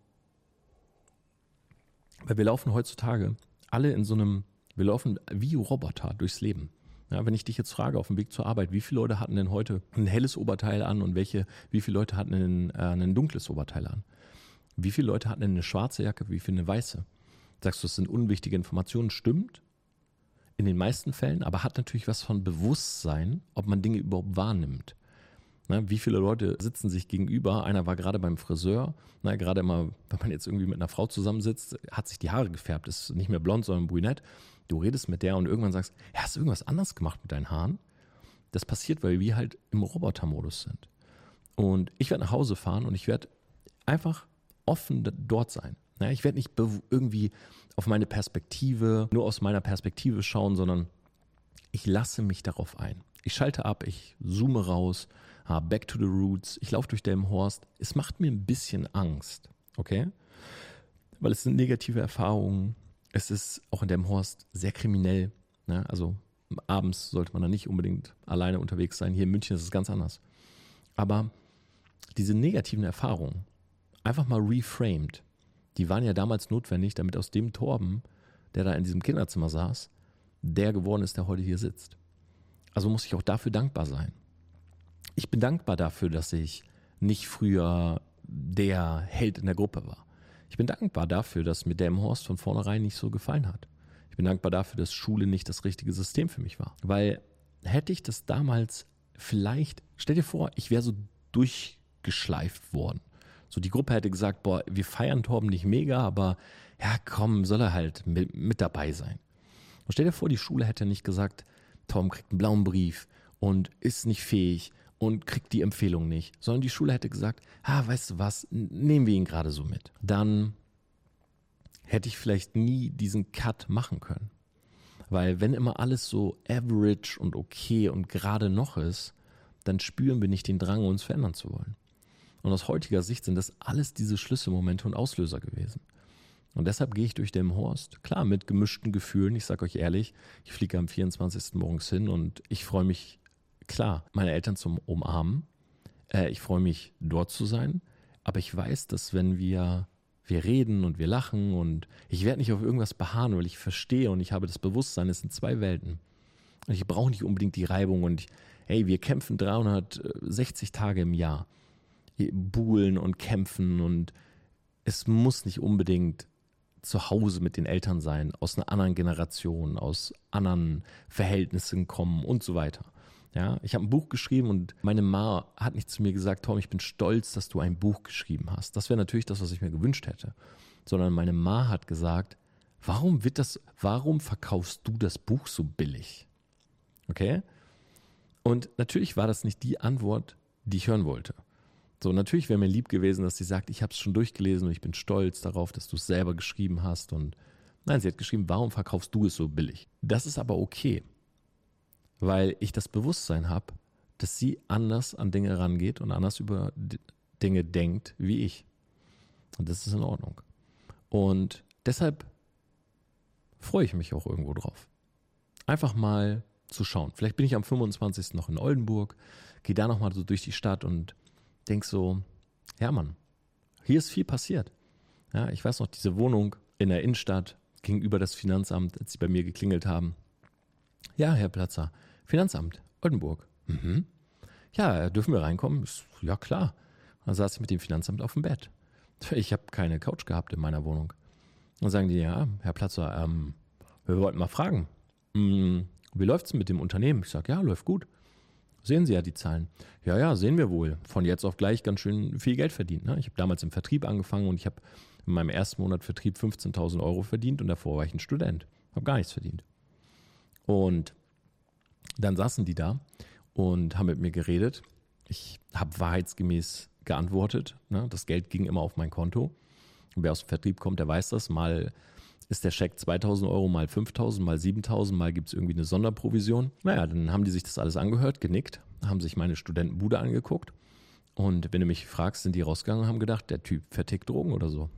Weil wir laufen heutzutage alle in so einem, wir laufen wie Roboter durchs Leben. Ja, wenn ich dich jetzt frage auf dem Weg zur Arbeit, wie viele Leute hatten denn heute ein helles Oberteil an und welche, wie viele Leute hatten ein, äh, ein dunkles Oberteil an? Wie viele Leute hatten denn eine schwarze Jacke, wie viele eine weiße? Sagst du, das sind unwichtige Informationen? Stimmt, in den meisten Fällen, aber hat natürlich was von Bewusstsein, ob man Dinge überhaupt wahrnimmt. Na, wie viele Leute sitzen sich gegenüber? Einer war gerade beim Friseur, na, gerade immer, wenn man jetzt irgendwie mit einer Frau zusammensitzt, hat sich die Haare gefärbt, ist nicht mehr blond, sondern brünett. Du redest mit der und irgendwann sagst, ja, hast du irgendwas anderes gemacht mit deinen Haaren? Das passiert, weil wir halt im Robotermodus sind. Und ich werde nach Hause fahren und ich werde einfach offen dort sein. Ja, ich werde nicht irgendwie auf meine Perspektive, nur aus meiner Perspektive schauen, sondern ich lasse mich darauf ein. Ich schalte ab, ich zoome raus, back to the roots, ich laufe durch Delmenhorst. Es macht mir ein bisschen Angst, okay? Weil es sind negative Erfahrungen. Es ist auch in Delmenhorst sehr kriminell. Ne? Also abends sollte man da nicht unbedingt alleine unterwegs sein. Hier in München ist es ganz anders. Aber diese negativen Erfahrungen, einfach mal reframed, die waren ja damals notwendig, damit aus dem Torben, der da in diesem Kinderzimmer saß, der geworden ist, der heute hier sitzt. Also muss ich auch dafür dankbar sein. Ich bin dankbar dafür, dass ich nicht früher der Held in der Gruppe war. Ich bin dankbar dafür, dass mir Delmenhorst von vornherein nicht so gefallen hat. Ich bin dankbar dafür, dass Schule nicht das richtige System für mich war. Weil hätte ich das damals vielleicht, stell dir vor, ich wäre so durchgeschleift worden. So die Gruppe hätte gesagt, boah, wir feiern Torben nicht mega, aber ja komm, soll er halt mit, mit dabei sein. Und stell dir vor, die Schule hätte nicht gesagt, Torben kriegt einen blauen Brief und ist nicht fähig und kriegt die Empfehlung nicht, sondern die Schule hätte gesagt, ah, weißt du was, nehmen wir ihn gerade so mit. Dann hätte ich vielleicht nie diesen Cut machen können. Weil wenn immer alles so average und okay und gerade noch ist, dann spüren wir nicht den Drang, uns verändern zu wollen. Und aus heutiger Sicht sind das alles diese Schlüsselmomente und Auslöser gewesen. Und deshalb gehe ich durch Delmenhorst, klar, mit gemischten Gefühlen. Ich sage euch ehrlich, ich fliege am vierundzwanzigsten morgens hin und ich freue mich, klar, meine Eltern zum Umarmen. Äh, ich freue mich, dort zu sein. Aber ich weiß, dass wenn wir, wir reden und wir lachen und ich werde nicht auf irgendwas beharren, weil ich verstehe und ich habe das Bewusstsein, es sind zwei Welten. Und ich brauche nicht unbedingt die Reibung und ich, hey, wir kämpfen dreihundertsechzig Tage im Jahr. Buhlen und kämpfen und es muss nicht unbedingt zu Hause mit den Eltern sein, aus einer anderen Generation, aus anderen Verhältnissen kommen und so weiter. Ja, ich habe ein Buch geschrieben und meine Ma hat nicht zu mir gesagt, Tom, ich bin stolz, dass du ein Buch geschrieben hast. Das wäre natürlich das, was ich mir gewünscht hätte. Sondern meine Ma hat gesagt, warum wird das, warum verkaufst du das Buch so billig? Okay? Und natürlich war das nicht die Antwort, die ich hören wollte. So, natürlich wäre mir lieb gewesen, dass sie sagt, ich habe es schon durchgelesen und ich bin stolz darauf, dass du es selber geschrieben hast. Und nein, sie hat geschrieben, warum verkaufst du es so billig? Das ist aber okay, weil ich das Bewusstsein habe, dass sie anders an Dinge rangeht und anders über Dinge denkt wie ich. Und das ist in Ordnung. Und deshalb freue ich mich auch irgendwo drauf. Einfach mal zu schauen. Vielleicht bin ich am fünfundzwanzigsten noch in Oldenburg, gehe da nochmal so durch die Stadt und denk so, ja Mann, hier ist viel passiert. Ja, ich weiß noch, diese Wohnung in der Innenstadt gegenüber das Finanzamt, als sie bei mir geklingelt haben. Ja, Herr Platzer, Finanzamt, Oldenburg. Mhm. Ja, dürfen wir reinkommen? Ja, klar. Dann saß ich mit dem Finanzamt auf dem Bett. Ich habe keine Couch gehabt in meiner Wohnung. Dann sagen die, ja, Herr Platzer, ähm, wir wollten mal fragen, mh, wie läuft es mit dem Unternehmen? Ich sage, ja, läuft gut. Sehen Sie ja die Zahlen. Ja, ja, sehen wir wohl. Von jetzt auf gleich ganz schön viel Geld verdient. Ne? Ich habe damals im Vertrieb angefangen und ich habe in meinem ersten Monat Vertrieb fünfzehntausend Euro verdient und davor war ich ein Student. Habe gar nichts verdient. Und dann saßen die da und haben mit mir geredet. Ich habe wahrheitsgemäß geantwortet. Ne? Das Geld ging immer auf mein Konto. Und wer aus dem Vertrieb kommt, der weiß das. Mal ist der Scheck zweitausend Euro mal fünftausend, mal siebentausend, mal gibt es irgendwie eine Sonderprovision. Naja, dann haben die sich das alles angehört, genickt, haben sich meine Studentenbude angeguckt. Und wenn du mich fragst, sind die rausgegangen und haben gedacht, der Typ vertickt Drogen oder so.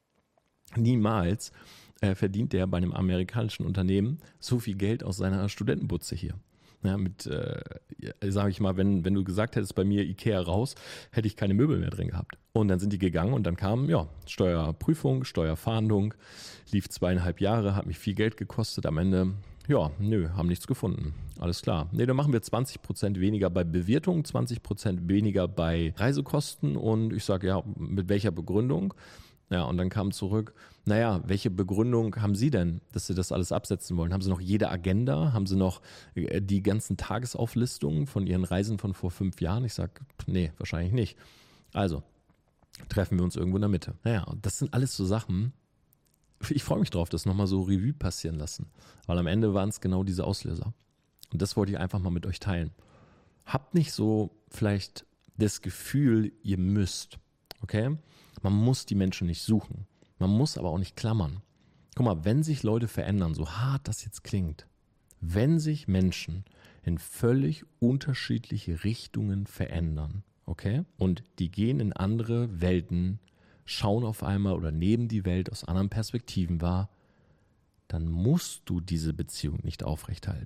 Niemals äh, verdient der bei einem amerikanischen Unternehmen so viel Geld aus seiner Studentenbutze hier. Ja, mit, äh, sage ich mal, wenn, wenn du gesagt hättest, bei mir Ikea raus, hätte ich keine Möbel mehr drin gehabt. Und dann sind die gegangen und dann kam, ja, Steuerprüfung, Steuerfahndung, lief zweieinhalb Jahre, hat mich viel Geld gekostet. Am Ende, ja, nö, haben nichts gefunden. Alles klar. Nee, dann machen wir zwanzig Prozent weniger bei Bewirtung, zwanzig Prozent weniger bei Reisekosten und ich sage, ja, mit welcher Begründung? Ja, und dann kam zurück, naja, welche Begründung haben Sie denn, dass Sie das alles absetzen wollen? Haben Sie noch jede Agenda? Haben Sie noch die ganzen Tagesauflistungen von Ihren Reisen von vor fünf Jahren? Ich sage, nee, wahrscheinlich nicht. Also, treffen wir uns irgendwo in der Mitte. Naja, und das sind alles so Sachen, ich freue mich drauf, das nochmal so Revue passieren lassen. Weil am Ende waren es genau diese Auslöser. Und das wollte ich einfach mal mit euch teilen. Habt nicht so vielleicht das Gefühl, ihr müsst, okay? Man muss die Menschen nicht suchen. Man muss aber auch nicht klammern. Guck mal, wenn sich Leute verändern, so hart das jetzt klingt, wenn sich Menschen in völlig unterschiedliche Richtungen verändern, okay, und die gehen in andere Welten, schauen auf einmal oder nehmen die Welt aus anderen Perspektiven wahr, dann musst du diese Beziehung nicht aufrechthalten.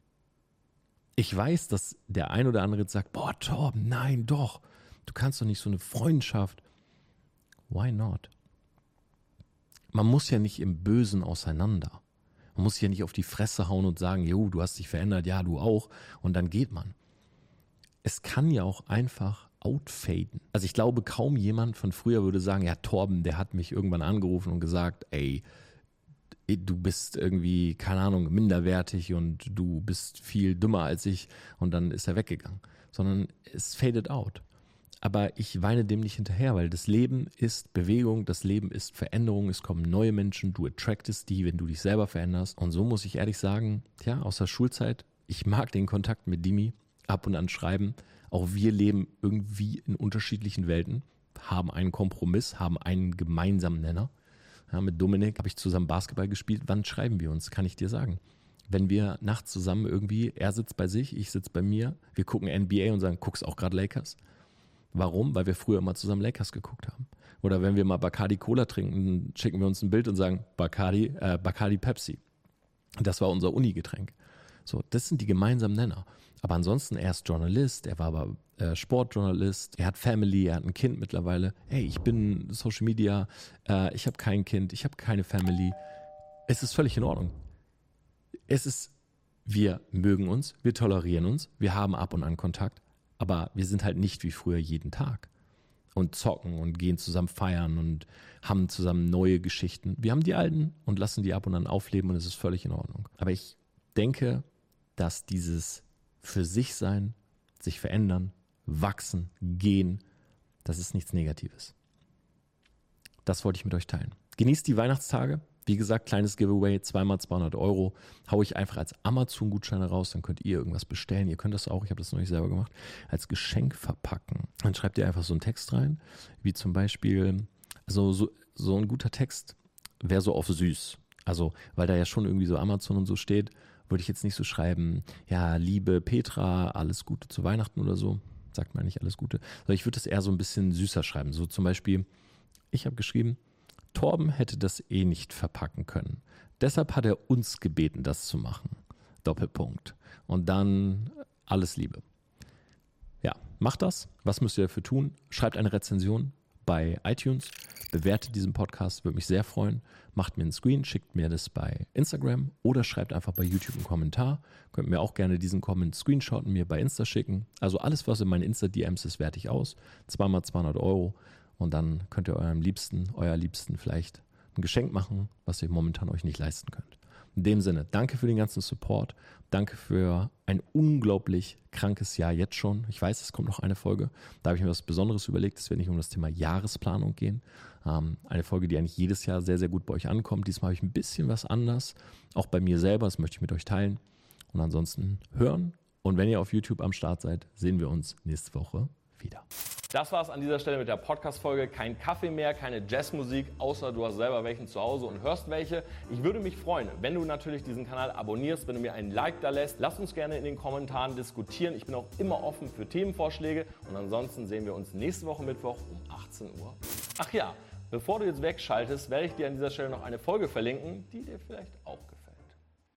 Ich weiß, dass der ein oder andere jetzt sagt, boah, Torben, nein, doch, du kannst doch nicht so eine Freundschaft. Why not? Man muss ja nicht im Bösen auseinander. Man muss ja nicht auf die Fresse hauen und sagen, jo, du hast dich verändert, ja, du auch. Und dann geht man. Es kann ja auch einfach outfaden. Also ich glaube, kaum jemand von früher würde sagen, ja, Torben, der hat mich irgendwann angerufen und gesagt, ey, du bist irgendwie, keine Ahnung, minderwertig und du bist viel dümmer als ich. Und dann ist er weggegangen. Sondern es faded out. Aber ich weine dem nicht hinterher, weil das Leben ist Bewegung, das Leben ist Veränderung, es kommen neue Menschen, du attractest die, wenn du dich selber veränderst. Und so muss ich ehrlich sagen, ja, aus der Schulzeit, ich mag den Kontakt mit Dimi, ab und an schreiben. Auch wir leben irgendwie in unterschiedlichen Welten, haben einen Kompromiss, haben einen gemeinsamen Nenner. Ja, mit Dominik habe ich zusammen Basketball gespielt. Wann schreiben wir uns, kann ich dir sagen. Wenn wir nachts zusammen irgendwie, er sitzt bei sich, ich sitze bei mir, wir gucken N B A und sagen, guckst auch gerade Lakers? Warum? Weil wir früher immer zusammen Lakers geguckt haben. Oder wenn wir mal Bacardi Cola trinken, schicken wir uns ein Bild und sagen Bacardi, äh, Bacardi Pepsi. Das war unser Uni-Getränk. So, das sind die gemeinsamen Nenner. Aber ansonsten, er ist Journalist, er war aber äh, Sportjournalist, er hat Family, er hat ein Kind mittlerweile. Hey, ich bin Social Media, äh, ich habe kein Kind, ich habe keine Family. Es ist völlig in Ordnung. Es ist, wir mögen uns, wir tolerieren uns, wir haben ab und an Kontakt. Aber wir sind halt nicht wie früher jeden Tag und zocken und gehen zusammen feiern und haben zusammen neue Geschichten. Wir haben die alten und lassen die ab und an aufleben und es ist völlig in Ordnung. Aber ich denke, dass dieses für sich sein, sich verändern, wachsen, gehen, das ist nichts Negatives. Das wollte ich mit euch teilen. Genießt die Weihnachtstage. Wie gesagt, kleines Giveaway, zweimal zweihundert Euro, haue ich einfach als Amazon-Gutscheine raus, dann könnt ihr irgendwas bestellen. Ihr könnt das auch, ich habe das noch nicht selber gemacht, als Geschenk verpacken. Dann schreibt ihr einfach so einen Text rein, wie zum Beispiel, also so, so ein guter Text wäre so auf süß. Also, weil da ja schon irgendwie so Amazon und so steht, würde ich jetzt nicht so schreiben, ja, liebe Petra, alles Gute zu Weihnachten oder so. Sagt man nicht alles Gute. Sondern ich würde das eher so ein bisschen süßer schreiben. So zum Beispiel, ich habe geschrieben, Torben hätte das eh nicht verpacken können. Deshalb hat er uns gebeten, das zu machen. Doppelpunkt. Und dann alles Liebe. Ja, macht das. Was müsst ihr dafür tun? Schreibt eine Rezension bei iTunes. Bewertet diesen Podcast, würde mich sehr freuen. Macht mir einen Screen, schickt mir das bei Instagram oder schreibt einfach bei YouTube einen Kommentar. Könnt mir auch gerne diesen Comment screenshotten, mir bei Insta schicken. Also alles, was in meinen Insta-D Ms ist, werte ich aus. Zweimal zweihundert Euro. Und dann könnt ihr eurem Liebsten, euer Liebsten vielleicht ein Geschenk machen, was ihr momentan euch nicht leisten könnt. In dem Sinne, danke für den ganzen Support. Danke für ein unglaublich krankes Jahr jetzt schon. Ich weiß, es kommt noch eine Folge. Da habe ich mir was Besonderes überlegt. Es wird nicht um das Thema Jahresplanung gehen. Ähm, eine Folge, die eigentlich jedes Jahr sehr, sehr gut bei euch ankommt. Diesmal habe ich ein bisschen was anders. Auch bei mir selber. Das möchte ich mit euch teilen. Und ansonsten hören. Und wenn ihr auf YouTube am Start seid, sehen wir uns nächste Woche wieder. Das war's an dieser Stelle mit der Podcast-Folge. Kein Kaffee mehr, keine Jazzmusik, außer du hast selber welchen zu Hause und hörst welche. Ich würde mich freuen, wenn du natürlich diesen Kanal abonnierst, wenn du mir einen Like da lässt. Lass uns gerne in den Kommentaren diskutieren. Ich bin auch immer offen für Themenvorschläge. Und ansonsten sehen wir uns nächste Woche Mittwoch um achtzehn Uhr. Ach ja, bevor du jetzt wegschaltest, werde ich dir an dieser Stelle noch eine Folge verlinken, die dir vielleicht auch gefällt.